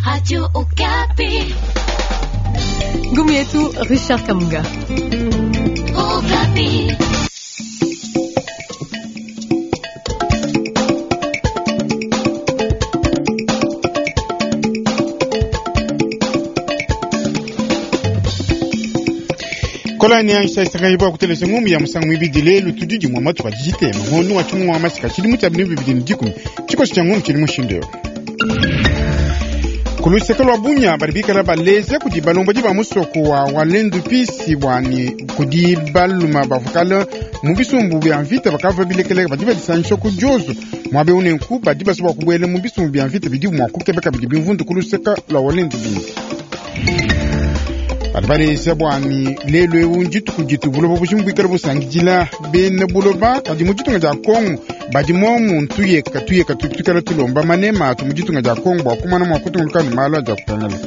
Radio Okapi. Ngumu yetu Richard Kamunga. Okapi. Kola ni aisha isangayiba kuteleza ngumi ya musangu mibidile lutujiji mwa matu wajite mhono wa chumu wa masika chili muti abini bibidini jikumi chiko sicha ngumi chili mushindeo kulusekelo wa bunya baribika la baleze kudi balombo jiba musoko wa walendu pisi wani kudi baluma bavukala mubisumbu bianvita bakava bilekele badiba disansho kujozo mwabe unenku badiba suwa kubwele mubisumbu bianvita bidibu mwakukebeka bidibu mvundu kuluseka la walendu pisi Advare sebwani lelo eunjitu kujitu bulobo bushimbuikara busangijila bene buloba kadi mujitu ngaja kongo badi momu ntuyeka tukikala tulomba manema tumujitu ngaja kongo bakumana mwakutu ngulukani malo aja kupangala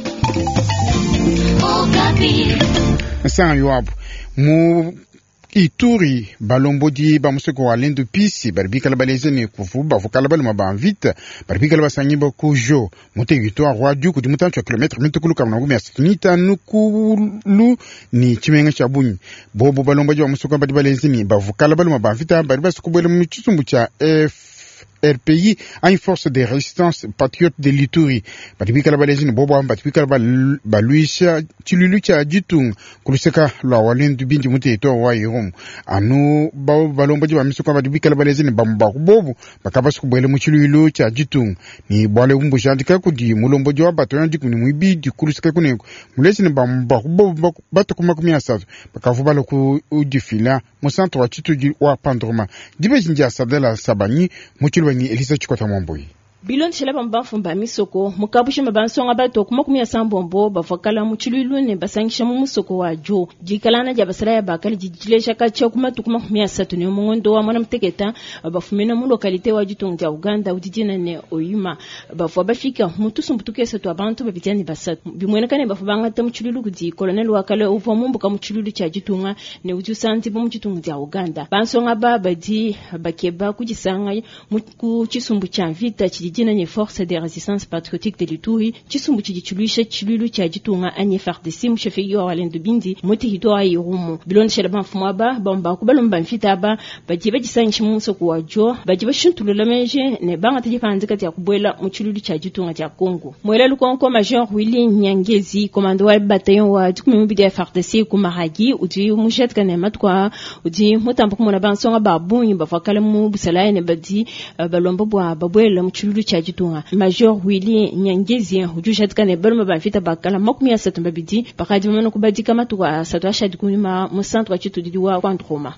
Sanga yuwabu mu Ituri balomboji ba musoko wa lendu pisi barbikala balezene kufu bavukala baluma banvita barbikala basanyiba kujo mote victoire roi du kudi mutancho wa kilometre mitukulu kama ngumi ya situnita nukulu ni chimenga cha bunyi bobo balomboji wa musoko badi balezene bavukala baluma banvita baribasa kubwele mchusumbu cha RPI a une force de résistance patriote de l'Ituri. Batibika la balezine bobo batibika la baluisha chilulu cha jitung kuluseka la walen du bindi muti eto wa yirum anu ba balombaji ba misuka batibika la balezine bamba bobo bakabasa kubwele muchilulu cha jitung ni bwale umbo jandika kudi mulomboji wa bato yandi kuni muibi di kuluseka kuneko mulezine bamba bobo bato kumakumi asatu bakavuba lo ku udifila mu centre wa chitu wa pandroma dibe jinja sadela sabani muchilwa ni Elisa Chikota Mwamboi. Bilon shilaba mbafumba misoko mukabusha mabansonga bato kumakumya sambombo bafakala muchilulune basangisha musoko wa jo jikalana jabasara ya bakali jijilesha kacha kumatu kumakumya satu ni mungondo wa mwana mteketa bafumena mu lokalite wa jitunga Uganda udijina ne oyima bafu bafika mutusu mbutuke satu abantu babijani basatu bimwenekane bafu bangata muchilulu kudi colonel wakale uvo mumbuka muchilulu cha jitunga ne ujusanti bo mujitunga Uganda bansonga babadi bakeba kujisanga mu chisumbu cha vita jina nye force de résistance patriotique de l'Ituri chisumbu chijichulisha chilulu cha jitunga anye FARDC mshefegi wa walendu bindi moti hitoa yirumu bilon shelaba mfumaba bomba kubalomba mfita ba bajiba jisanyishi munso kuwajo bajiba shintulula meje ne banga tajipanzika tia kubwela mchilulu cha jitunga cha Kongo mwela lukonko Major Willy Nyangezi komando wa bataillon wa 10 FARDC kumaragi uji mushetka ne matkwa uji mutambo kumona bansonga babunyi bafakala mu busalaye ne badi balomba bwa babwela mchilulu chajitunga Major Willy Nyangezi hujushatka ne balma bafita bakala makumi ya satumba bidi bakadi mano kubadika matuwa satwasha dikunima mu centre wa chitu diwa kwandroma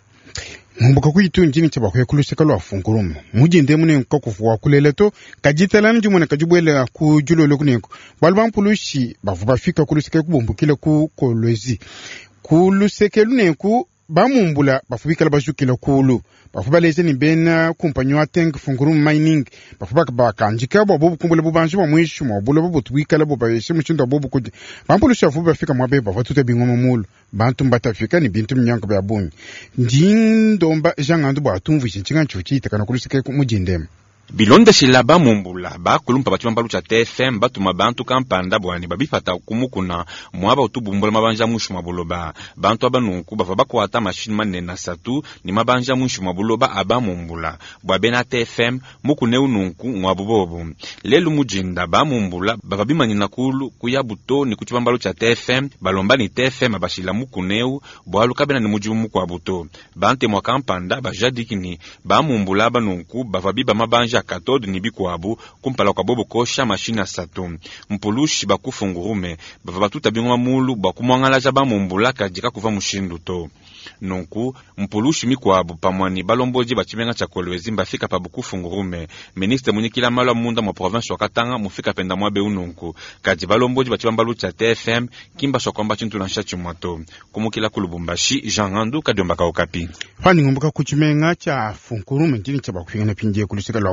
Mbuka kuitu njini chaba kwa kuluseka lo afungurumu mujinde mune nkokufuwa kuleleto kajitalana njumone kajubwele kujulo lokuneko balbampulushi bafika kuluseka kubumbukile ku kolwezi kuluseka luneku bamumbula bafubikala bajukila kulu bafubaleze ni bena kumpanyo ateng fungurumu mining bafubaka bakanjika bobu kumbule bubanju bamwishu mobula bobu twikala bobayeshe mushindo bobu kuje bampulusha bafuba fika mwabe bafatute bingoma mulu bantu mbatafika ni bintu mnyango byabunyi ndindomba jangandu batumvu chinga chuchi itakana kulusike mujindema Bilonda shilaba mumbula ba kulumpa batimba lucha TFM batuma bantu kampanda bwani babifata kumukuna mwaba utubumbula mabanja mushu mabuloba bantu abanunku bava bakwata machine manena satu ni mabanja mushu mabuloba aba mumbula bwabena TFM mukune ununku mwabubobo lelu mujinda ba mumbula bava bimanyina kulu kuyabuto ni kuchibamba lucha TFM balomba ni TFM abashila mukuneu bwalu kabena ni mujimu kwa buto bante mwa kampanda bajadikini ba mumbula abanunku bava biba mabanja katode ni bikwabu kumpala kwa bobo kosha mashina satu mpulushi bakufungurume bava batuta bingwa mulu bakumwangalaja ba mumbula kajika kuva mushindu to nonku mpulushi mikwabu pamwani balomboji bachimenga cha kolwezi mbafika pa bukufungurume ministre munyikila malwa munda mu province wa Katanga mufika penda mwabe unonku kaji balomboji bachibamba lucha TFM kimba shokomba chintu lansha chimwato kumukila kulubumbashi Jean Andu kadomba ka Okapi fani ngumbuka kuchimenga cha fungurume njini cha bakufingana pinje kulusika lwa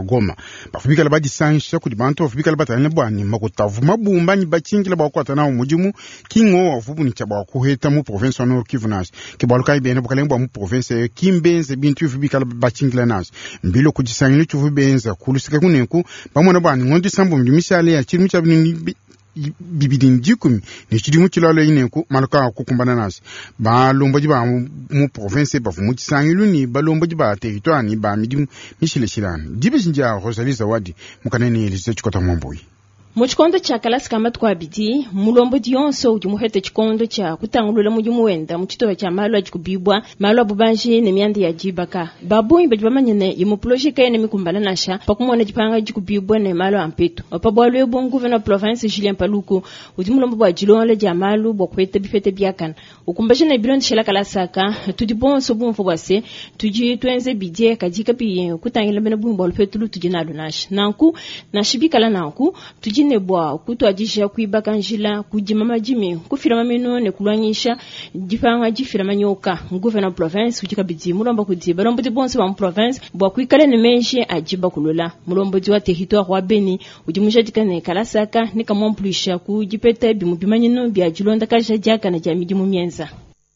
Goma bafubikala badisanisha kudi bantu bafubikala batane bwani makutavu mabumba ni bachingila bakwata na umujimu kingo wafubu ni chaba kuheta mu province Nord Kivu nash kibaluka ibene bukalengwa mu province Kimbenze bintu bifubikala bachingila nash mbilo kujisangini chufubenza kulusika kunenku bamona bwani ngondi sambu mjimishale ya chirimu chabini bibidin jikumi ni chidimu chilalo inenku maluka kukumbana nasi balomba jiba mu province ba fumu chisangilu ni balomba jiba territoire ni ba midimu mishile shilana dibe jinja Rosalie Zawadi mukanene Elise Chikota Mwamboi muchikondo cha kalasi kama twabidi mulombo dionso ujimuhete chikondo cha kutangulula mujimuwenda muchitowa cha malo ajikubibwa malo abubanji ne myandi ya jibaka babu imbe jibamanyene imuplojika ene mikumbala nasha pakumwana jipanga jikubibwa ne malo ampetu opabwalo ebu gouverneur province Julien Paluku ujimulombo bwa jilonle ja malo bwa kwete bifete byakan ukumbashene bilondi shela kalasaka tudibonso bumfo bwase tuji twenze bidie kajika bi kutangila bene bumbo alpetulu tujinalo nash nanku nashibikala nanku tuji nebwa kutwajisha kuibaka njila kujima majimi kufirama mino ne kulwanyisha jifanga jifirama nyoka gouverneur province ujikabidi mulombo kudi balombo bonse ba province bwa kuikale ne menje ajiba kulula mulombo wa territoire wa Beni ujimusha dikane kalasaka ne kamomplisha kujipeta bimu bimanyino bya jilonda kasha jaka na jamiji mu mienza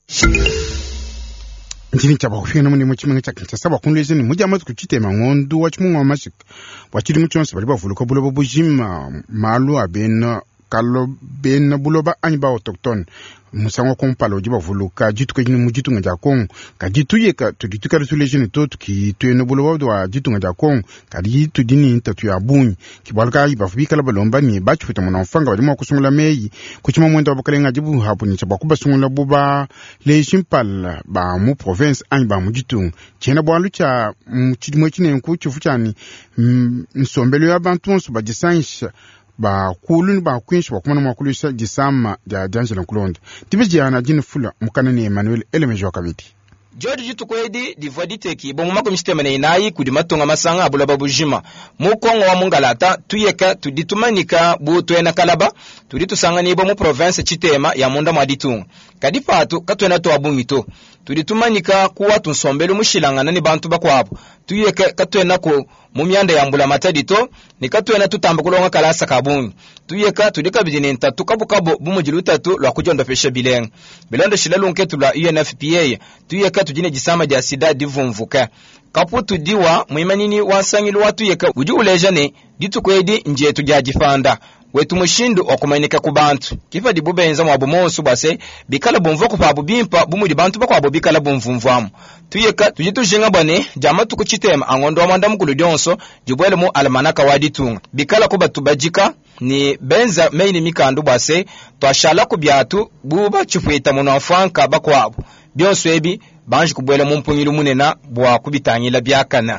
ndini chaba kufika namune muchimanga chakincha saba kunleze ni muja amazi kuchitema ngondo wachimunga wa mashika wachiri muchonse bali bavuluka buloba bujima malu abena kalo bena buloba anyiba autochtone musango kompalo jiba vuluka jitu kajini mujitu ngaja Kongo kajitu yeka tudituka resulation to ki tueno buloba dwa jitu ngaja Kongo kajitu dini tatu ya bunyi kibalka iba fubika balomba ni bachu fita muna mfanga bali mwa kusungula meyi kuchima mwenda wabakalenga jibu hapo ni chaba kuba sungula buba le shimpal ba mu province anyiba mujitu chena bwalu cha mchidimo chine nkuchu fuchani nsombelo ya bantu nsu bajisanisha ba kulun ba kwinshi bakumana makulisha jisama ja Angela Kulonde tibiji ana jini fula mukanani Emmanuel Elemejo kabiti George Jitukwedi divaditeki bomu mako mistema inayi kudimatonga masanga abula babujima mukongo wa mungalata tuyeka tuditumanika butwena kalaba tuditusanga nibo mu province Chitema ya munda mwaditunga kadipatu katwena to abungito tuditumanika kuwa tunsombele mushilangana ni bantu bakwabo tuyeka katwena ko mu myanda ya mbula matadito ni katwena tutamba kulonga kalasa kabungi tuyeka tudikabidine ntatu kabukabo bumujilutatu lwa kujonda peshe bilenga bilondo shilalunke tula UNFPA tuyeka tujine jisama ja sida divumvuka kaputu diwa muimanini wasangilu watu yeka uji ulejane ditukwedi nje tujajifanda wetu mushindu okumainika ku bantu kifa dibubenza mwabu monsu base bikala bomvo ku pabu bimpa bumudi bantu bakwabo bikala bomvumvamu tuyeka tujitujinga bane jama tukuchitema angondo amanda mukulu dyonso jibwele mu almanaka waditunga bikala ko batubajika ni benza meini mikandu base twashala ku byatu buba chifweta muno afanka bakwabo byonso ebi banji kubwele mu mpunyilu munena bwa kubitanyila byakana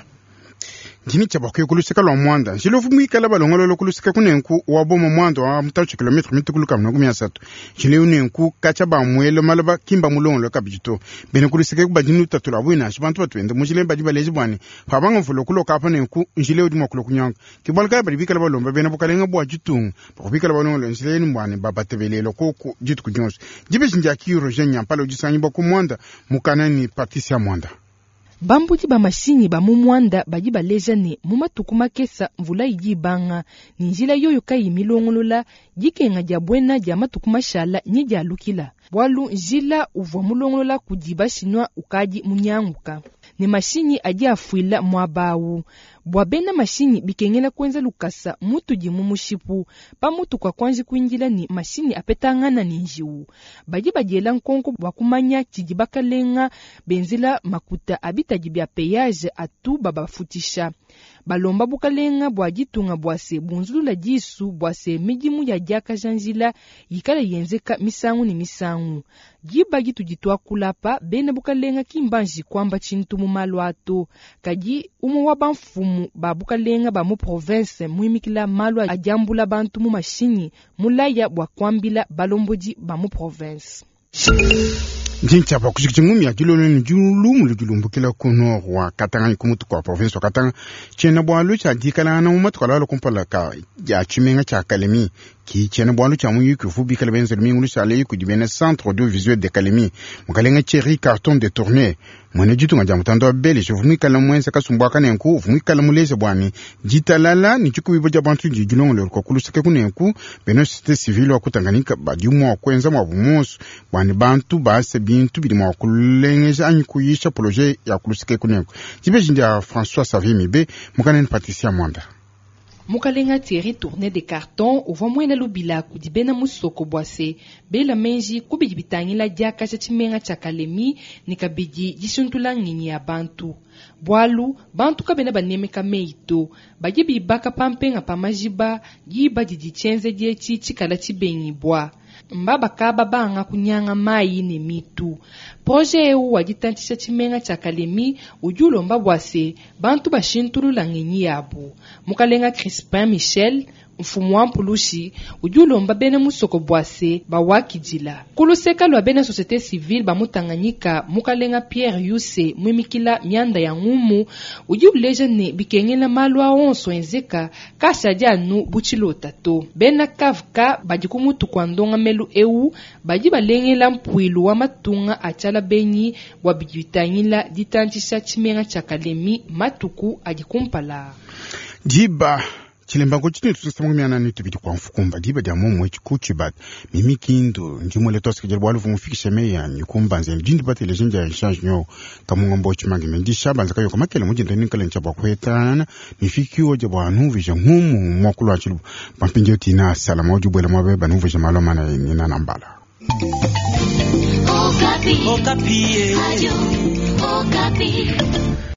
ndini chaba kulusika lwa mwanda jilofu mwikala balongolo kulusika kunenku waboma mwanda wa mtachu kilometre mitukuluka mnagumi ya satu jile unenku kachaba mwele malaba kimba mulongolo kabijito bene kulusika kubadinu tatula wina shibantu batwende mujile badi baleji bwani pabanga mfulo kuloka apa nenku jile udimo kulo kunyanga kibalka badi bikala balomba bene bukalenga bwa jitung bakubikala balongolo jile ni mbwane babatebelelo koko jitu kunyonso jibe jinja kiro jenya palo jisanyi baku mwanda mukanani partisi ya mwanda bambuti ba mashini ba mumwanda baji balejane mumatuku makesa mvula ijibanga ni njila yoyo kayi milongolola jikenga jabwena ja matuku mashala nye jalukila bwalu njila uvwa mulongolola kujiba shinwa ukaji munyanguka ni mashini aji afuila mwabawu bwabena mashini bikengela kwenza lukasa mutu jimu mushipu pa mutu kwa kwanji kuinjila ni mashini apetangana ni njiwu baji bajela nkonko wakumanya chijibaka lenga benzila makuta abitajibia peyaje atu babafutisha balomba bukalenga bwajitunga bwase bunzulula jisu bwase mijimu ya jaka janjila yikala yenzeka misangu ni misangu jiba gitu jitwa kulapa bena bukalenga kimbanji kwamba chintu mu malwato kaji umu wa banfumu ba bukalenga ba mu province muimikila malwa ajambula bantu mu mashini mulaya bwa kwambila balomboji ba mu province Jincha ba kushikingumi ya jilolo ni julumu lumbukila kuno wa Katanga kumutu kwa province wa Katanga chena bwalu cha dikala na umatu kala kumpala ka ya chimenga cha kalemi ki chene bwandu cha munyu kufubi kala benzo mingu sale ku dibene centre audiovisuel de Kalemi mukalenga cheri carton de tournée mwene jitu nga jamutando bele jovumi kala mwenza kasumbwa kanenku vumi kala muleze bwani jitalala ni chikubibo jabantu jijulongo lor kokulusake kunenku beno société civile wakutanganika badiumo kwenza mwa bumoso bwani bantu base bintu bidimo kulengeja anyikuyisha projet ya kulusake kunenku jibe jinja François Savimibe mukanene Patricia Mwanda mukalenga tieri tournée de carton uva mwena lubila kudibena musoko bwase bela menji kubidi bitangila diaka cha chimenga cha Kalemi nikabidi jisuntula ngini ya bantu bwalu bantu kabena banemeka meito bajibi baka pampenga pamajiba giba jidichenze diechi chikala chibengi bwa mbaba kaba banga kunyanga mai ne mitu projet eu wajitantisha chimenga cha Kalemi ujulo mbabwase bantu bashintulula ngini yabo mukalenga Crispin Michel mfumu wa mpulushi ujulomba bene musoko bwase bawakijila kuluseka lwa bene société civile bamutanganyika mukalenga Pierre Yuse mwimikila mianda ya ngumu ujuleja ne bikengela malwa onso enzeka kasha janu buchilota to bena kavka bajikumutu kwa ndonga melu eu bajibalengela mpwilu wa matunga achala benyi wabijitangila ditantisha chimenga cha Kalemi matuku ajikumpala jiba chilembango chini tusasamungu miana nitubidi kwa mfukumba diba dia momo chikuchibat mimi kindu njimole toske jelbwalu fumufikishe meya nyikumba nze mjindi bati lejenja ya change nyo kamunga mbochi mangi mendi shaba nzaka yoko makele mujinda ninkale nchaba kwetana mifikiwa jabwa nuvija ngumu mwakulu wa chilubu pampinjeo tina salama ujubwele mwabeba nuvija maloma na nina nambala Okapi.